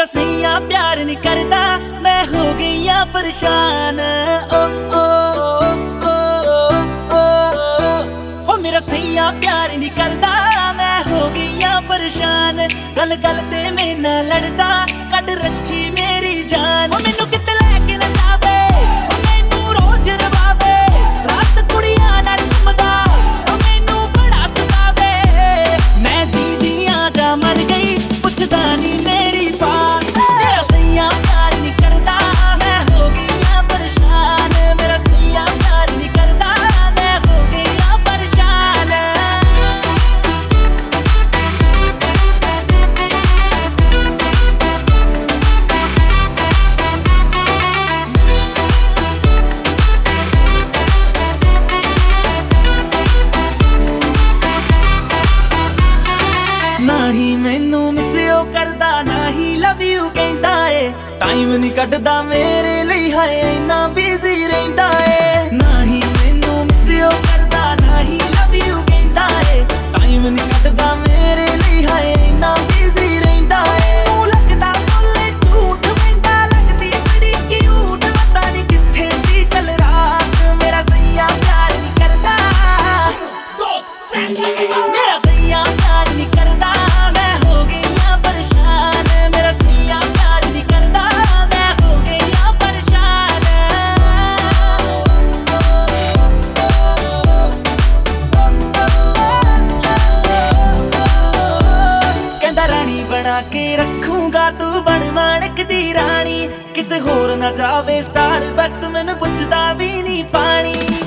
सैया प्यार नहीं करता, मैं हो गई आ परेशान। ओ ओ ओ ओ ओ मेरा सैया प्यार नहीं करता, मैं हो गई आ परेशान। गल गल ते मेरे नाल लड़दा, कट रखी मेरी जान। मैनू किते लैके ना जावे, मैनू रोज रवावे, रात कुड़ियां नाल घुमदा, मैनू बड़ा सतावे। मैं जी दी आजा मर गई, पुछदा नहीं मेरी बात। मेरा सैया प्यार नहीं करदा, मैं हो गई आ परेशान। मेरा सैया प्यार नहीं करदा, मैं हो गई आ परेशान। ना ही मैनू मिस करदा, ना ही लव यू कहंदा ए। टाइम नहीं कटदा मेरे लिए, हाय इन्ना बिजी रहिंदा ए। ना ही मैनू मिस करदा, ना ही लव यू कहंदा ए। टाइम नहीं कटदा मेरे लिए, हाय इन्ना बिजी रहिंदा ए। तू लगदा बोले झूठ, मैंदा लगदी बड़ी क्यूट, पता नहीं किथे सी कल रात। मेरा सैया प्यार नहीं करदा, मेरा सैया प्यार नहीं करदा, मैं हो गई आ परेशान। मेरा सैया प्यार नहीं करदा, मैं हो गई आ परेशान। कहंदा रानी बना के रखूंगा, तू बन माणक दी रानी। किसे होर ना जावे स्टारबक्स, मैनू पुछदा भी नहीं पानी।